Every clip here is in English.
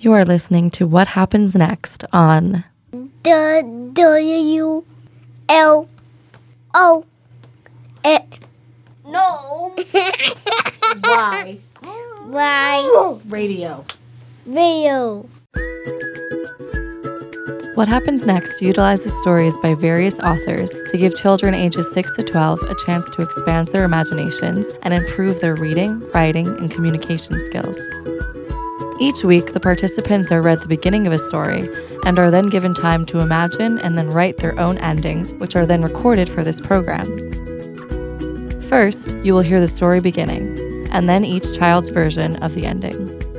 You are listening to What Happens Next on WLO. No. Why? Radio. What Happens Next utilizes stories by various authors to give children ages 6 to 12 a chance to expand their imaginations and improve their reading, writing, and communication skills. Each week, the participants are read the beginning of a story and are then given time to imagine and then write their own endings, which are then recorded for this program. First, you will hear the story beginning, and then each child's version of the ending.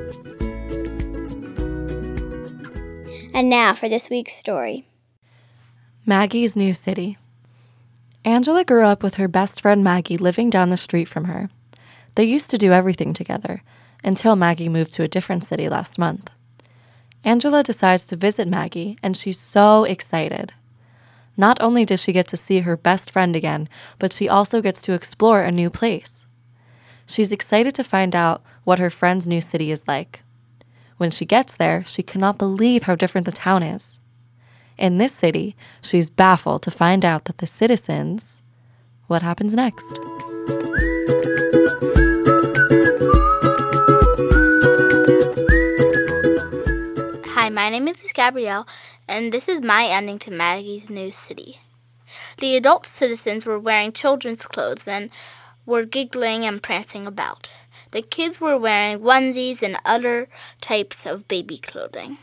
And now for this week's story. Maggie's New City. Angela grew up with her best friend Maggie living down the street from her. They used to do everything together, until Maggie moved to a different city last month. Angela decides to visit Maggie, and she's so excited. Not only does she get to see her best friend again, but she also gets to explore a new place. She's excited to find out what her friend's new city is like. When she gets there, she cannot believe how different the town is. In this city, she's baffled to find out that the citizens... What happens next? Hi, my name is Gabrielle, and this is my ending to Maggie's New City. The adult citizens were wearing children's clothes and were giggling and prancing about. The kids were wearing onesies and other types of baby clothing.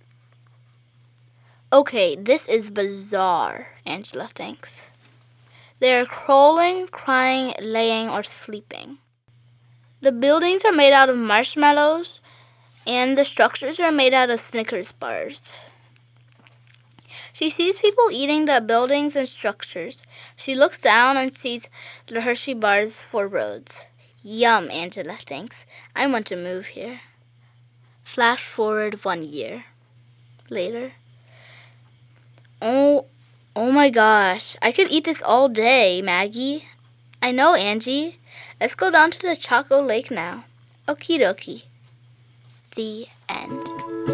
Okay, this is bizarre, Angela thinks. They're crawling, crying, laying, or sleeping. The buildings are made out of marshmallows, and the structures are made out of Snickers bars. She sees people eating the buildings and structures. She looks down and sees the Hershey bars for roads. Yum, Angela thinks. I want to move here. Flash forward 1 year. Later. Oh my gosh. I could eat this all day, Maggie. I know, Angie. Let's go down to the Choco Lake now. Okie dokie. The end.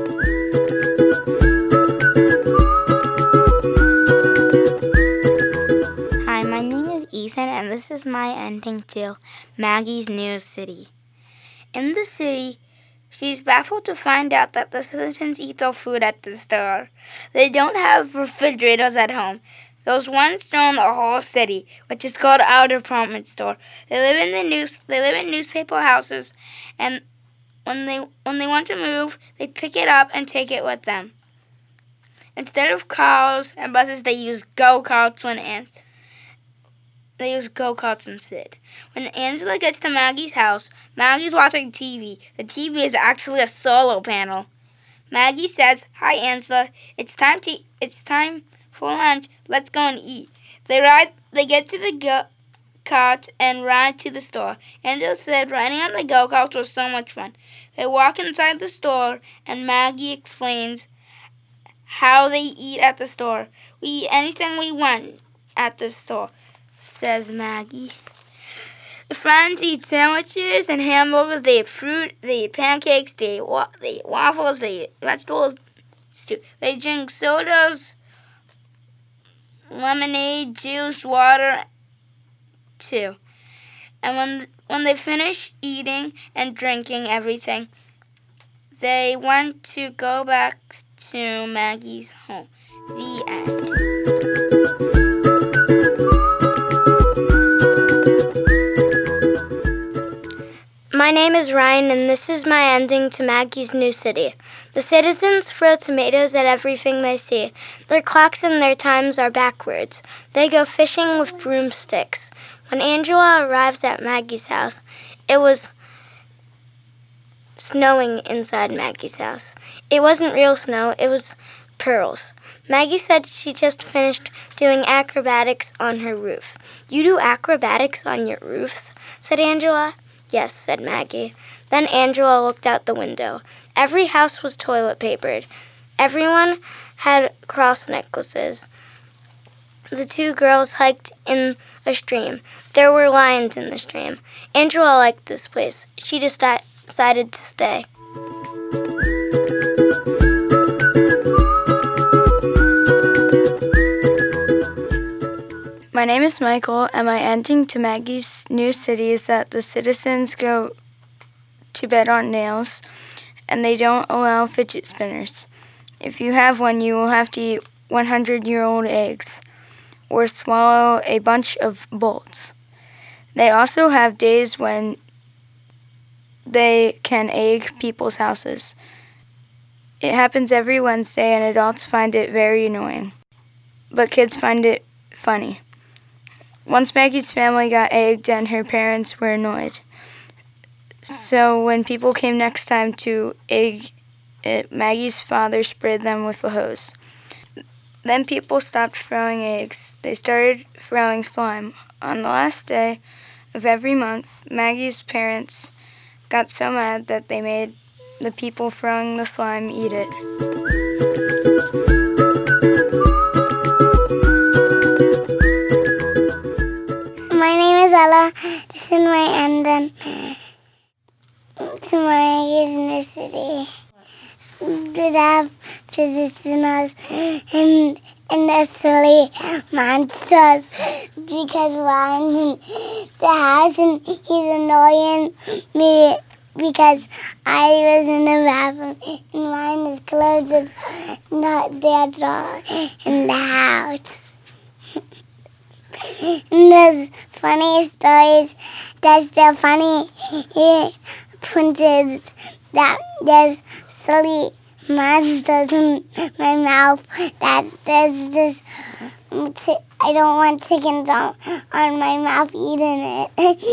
Hi, my name is Ethan, and this is my ending to Maggie's New City. In the city, she's baffled to find out that the citizens eat their food at the store. They don't have refrigerators at home. Those ones own the whole city, which is called our department store. They live in newspaper houses, and when they want to move, they pick it up and take it with them. Instead of cars and buses, they use go-karts instead. When Angela gets to Maggie's house, Maggie's watching TV. The TV is actually a solar panel. Maggie says, "Hi, Angela. It's time for lunch. Let's go and eat." They get to the go-kart and ride to the store. Angela said riding on the go-karts was so much fun. They walk inside the store, and Maggie explains how they eat at the store. "We eat anything we want at the store," says Maggie. The friends eat sandwiches and hamburgers. They eat fruit. They eat pancakes. They eat waffles. They eat vegetables. They drink sodas, lemonade, juice, water, too. And when they finish eating and drinking everything, they want to go back to Maggie's home. The end. My name is Ryan, and this is my ending to Maggie's New City. The citizens throw tomatoes at everything they see. Their clocks and their times are backwards. They go fishing with broomsticks. When Angela arrives at Maggie's house, it was snowing inside Maggie's house. It wasn't real snow, it was pearls. Maggie said she just finished doing acrobatics on her roof. "You do acrobatics on your roofs?" said Angela. "Yes," said Maggie. Then Angela looked out the window. Every house was toilet papered. Everyone had cross necklaces. The two girls hiked in a stream. There were lions in the stream. Angela liked this place. She decided to stay. name is Michael, and my ending to Maggie's New City is that the citizens go to bed on nails, and they don't allow fidget spinners. If you have one, you will have to eat 100-year-old eggs or swallow a bunch of bolts. They also have days when they can egg people's houses. It happens every Wednesday, and adults find it very annoying, but kids find it funny. Once Maggie's family got egged and her parents were annoyed. So when people came next time to egg it, Maggie's father sprayed them with a hose. Then people stopped throwing eggs. They started throwing slime. On the last day of every month, Maggie's parents got so mad that they made the people throwing the slime eat it. My name is Ella. This is my ending to Maggie's New City. Did have physics spinners and they're silly monsters because Ryan in the house and he's annoying me because I was in the bathroom and Ryan is closed not their door in the house. And there's funny stories that's still funny. He pointed that there's silly monsters in my mouth. There's this. I don't want chickens on my mouth eating it.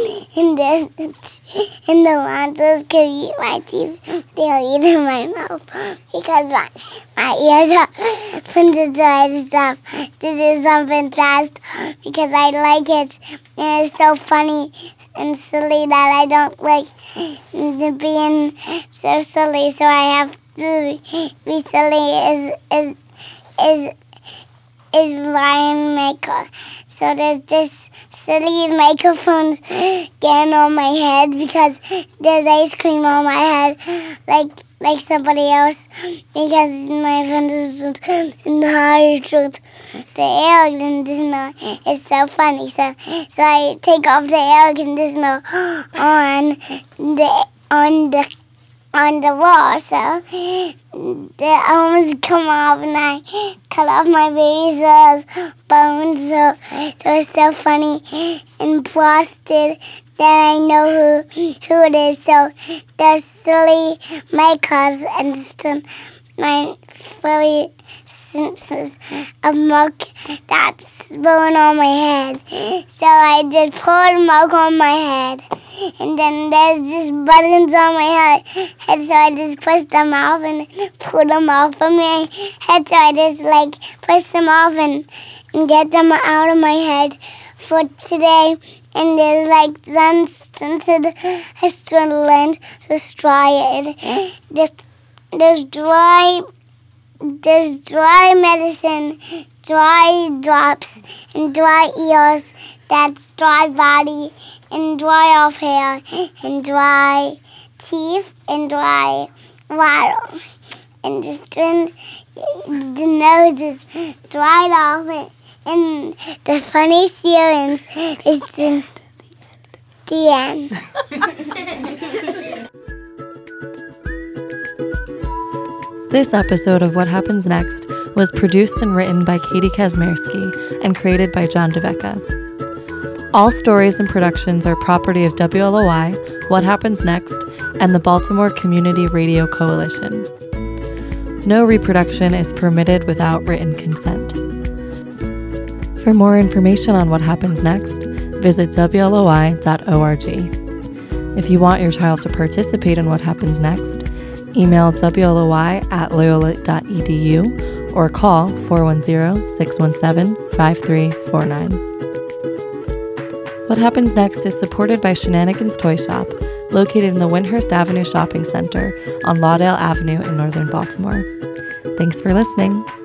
and the monsters could eat my teeth. They'll eat in my mouth because my ears are pointed to stuff to do something fast because I like it. And it's so funny and silly that I don't like being so silly. So I have to be silly is Ryan Maker. So there's this silly microphones getting on my head because there's ice cream on my head like somebody else because my friend is not the air conditioner. It's so funny. So I take off the air conditioner on the wall, so the arms come off and I cut off my baby's bones, so it's so funny and frosted that I know who it is. So there's silly makers and my furry senses of milk that's blowing on my head. So I just poured milk on my head. And then there's just buttons on my head, so I just push them off and pull them off of my head. So I just push them off and get them out of my head for today. And there's sun-scented Switzerland, so try it. There's dry medicine, dry drops, and dry ears. That's dry body, and dry off hair, and dry teeth, and dry water. And just the nose is dried off, and the funny series is the end. This episode of What Happens Next was produced and written by Katie Kazmierski and created by John DeVecca. All stories and productions are property of WLOI, What Happens Next, and the Baltimore Community Radio Coalition. No reproduction is permitted without written consent. For more information on what happens next, visit WLOI.org. If you want your child to participate in What Happens Next, email wloi@loyola.edu or call 410-617-5349. What Happens Next is supported by Shenanigans Toy Shop, located in the Windhurst Avenue Shopping Center on Laudale Avenue in northern Baltimore. Thanks for listening.